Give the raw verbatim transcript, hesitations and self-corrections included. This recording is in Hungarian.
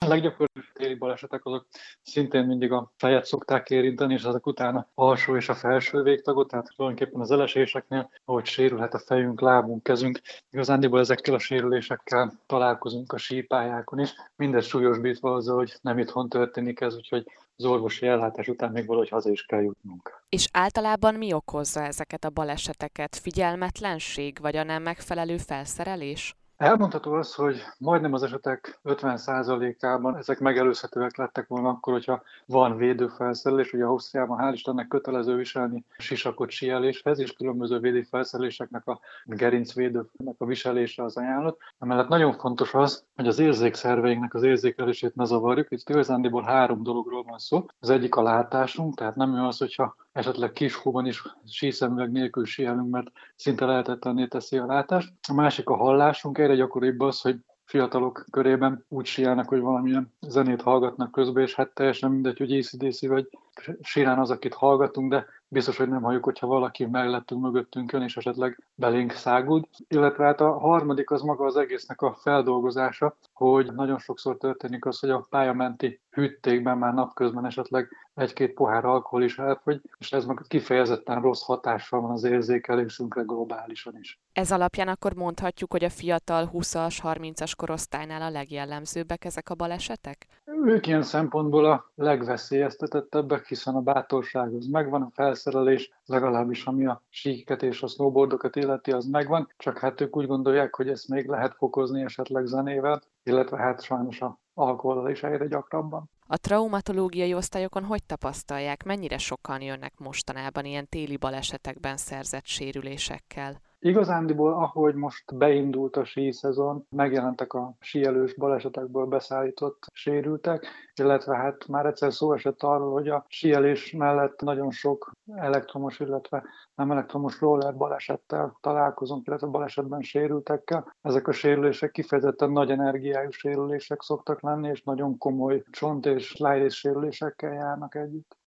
leggyakoribb téli balesetek azok szintén mindig a fejet szokták érinteni, és ezek után a alsó és a felső végtagot, tehát tulajdonképpen az eleséseknél, ahogy sérülhet a fejünk, lábunk, kezünk, igazándiból ezekkel a sérülésekkel találkozunk a sípályákon is, mindez súlyosbítva azzal, hogy nem itthon történik ez, úgyhogy az orvosi ellátás után még valahogy haza is kell jutnunk. És általában mi okozza ezeket a baleseteket? Figyelmetlenség, vagy a nem megfelelő felszerelés? Elmondható az, hogy majdnem az esetek ötven százalékában ezek megelőzhetőek lettek volna akkor, hogyha van védőfelszerelés. Ugye Ausztriában hál' Istennek kötelező viselni sisakot síeléshez, és különböző védőfelszereléseknek a gerincvédőnek a viselése az ajánlott. Emellett nagyon fontos az, hogy az érzékszerveinknek az érzékelését ne zavarjuk. Itt igazándiból három dologról van szó. Az egyik a látásunk, tehát nem jó az, hogyha esetleg kishúban is síszemüveg nélkül síelünk, mert szinte lehetetlenné teszi a látást. A másik a hallásunk, egyre gyakoribb az, hogy fiatalok körében úgy síelnek, hogy valamilyen zenét hallgatnak közben, és hát teljesen mindegy, hogy á cé dé cé vagy sírán az, akit hallgatunk, de biztos, hogy nem halljuk, hogyha valaki mellettünk, mögöttünk jön, és esetleg belénk száguld. Illetve hát a harmadik az maga az egésznek a feldolgozása, hogy nagyon sokszor történik az, hogy a pályamenti hűttékben már napközben esetleg egy-két pohár alkohol is elfogy, és ez meg kifejezetten rossz hatással van az érzékelésünkre globálisan is. Ez alapján akkor mondhatjuk, hogy a fiatal húszas, harmincas korosztálynál a legjellemzőbbek ezek a balesetek? Ők ilyen szempontból a legveszélyeztetettebbek, hiszen a bátorság az megvan, a felszerelés, legalábbis ami a síket és a snowboardokat illeti, az megvan, csak hát ők úgy gondolják, hogy ezt még lehet fokozni esetleg zenével, illetve hát sajnos a alkohollal is egyre gyakrabban. A traumatológiai osztályokon hogy tapasztalják, mennyire sokan jönnek mostanában ilyen téli balesetekben szerzett sérülésekkel? Igazándiból, ahogy most beindult a síszezon, megjelentek a síelős balesetekből beszállított sérültek, illetve hát már egyszer szó esett arról, hogy a síelés mellett nagyon sok elektromos, illetve nem elektromos roller balesettel találkozunk, illetve balesetben sérültekkel. Ezek a sérülések kifejezetten nagy energiájú sérülések szoktak lenni, és nagyon komoly csont- és lájrész sérülésekkel járnak együtt.